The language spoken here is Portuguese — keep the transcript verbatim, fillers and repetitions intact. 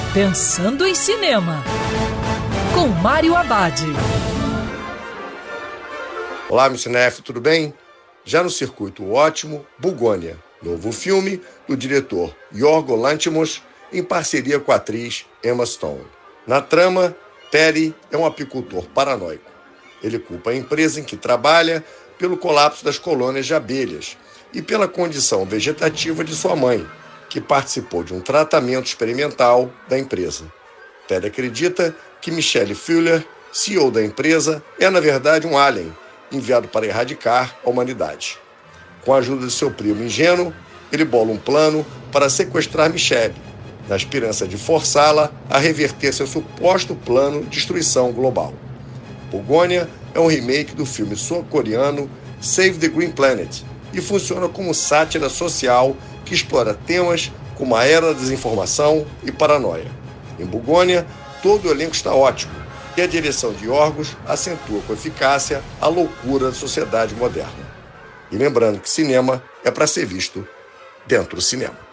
Pensando em Cinema, com Mário Abad. Olá, meu cinéfilo, tudo bem? Já no circuito ótimo, Bugônia, novo filme do diretor Yorgos Lanthimos, em parceria com a atriz Emma Stone. Na trama, Terry é um apicultor paranoico. Ele culpa a empresa em que trabalha pelo colapso das colônias de abelhas e pela condição vegetativa de sua mãe, que participou de um tratamento experimental da empresa. Terry acredita que Michelle Fuller, C E O da empresa, é na verdade um alien enviado para erradicar a humanidade. Com a ajuda de seu primo ingênuo, ele bola um plano para sequestrar Michelle, na esperança de forçá-la a reverter seu suposto plano de destruição global. Bugônia é um remake do filme sul-coreano Save the Green Planet e funciona como sátira social que explora temas como a era da desinformação e paranoia. Em Bugônia, todo o elenco está ótimo e a direção de Yorgos acentua com eficácia a loucura da sociedade moderna. E lembrando que cinema é para ser visto dentro do cinema.